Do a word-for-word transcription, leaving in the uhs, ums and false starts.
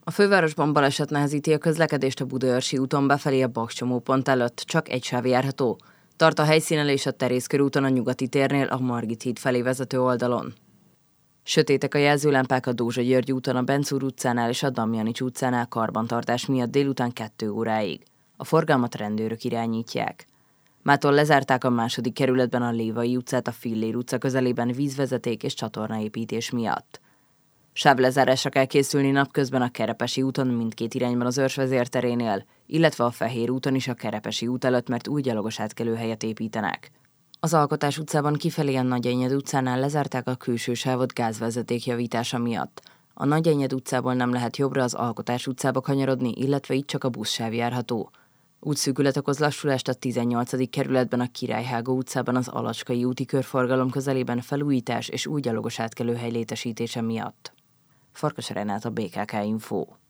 A fővárosban baleset nehezíti a közlekedést a Budaörsi úton befelé a Bakcsomópont előtt, csak egy sáv járható. Tart a helyszínen és a Terész körúton a Nyugati térnél a Margit híd felé vezető oldalon. Sötétek a jelzőlámpák a Dózsa György úton, a Bencúr utcánál és a Damjanics utcánál karbantartás miatt délután kettő óráig. A forgalmat rendőrök irányítják. Mától lezárták a második kerületben a Lévai utcát a Fillér utca közelében vízvezeték és csatornaépítés miatt. Sávlezárásra kell készülni napközben a Kerepesi úton mindkét irányban az Őrs vezérterénél, illetve a Fehér úton is a Kerepesi út előtt, mert új gyalogos átkelőhelyet építenek. Az Alkotás utcában kifelé a Nagyenyed utcánál lezárták a külső sávot gázvezeték javítása miatt. A Nagyenyed utcából nem lehet jobbra az Alkotás utcába kanyarodni, illetve itt csak a buszsáv járható. Útszűkület okoz lassulást a tizennyolcadik kerületben a Királyhágó utcában az Alacskai úti körforgalom közelében felújítás és új gyalogos átkelőhely létesítése miatt. Farkas Renát, a bé ká ká Info.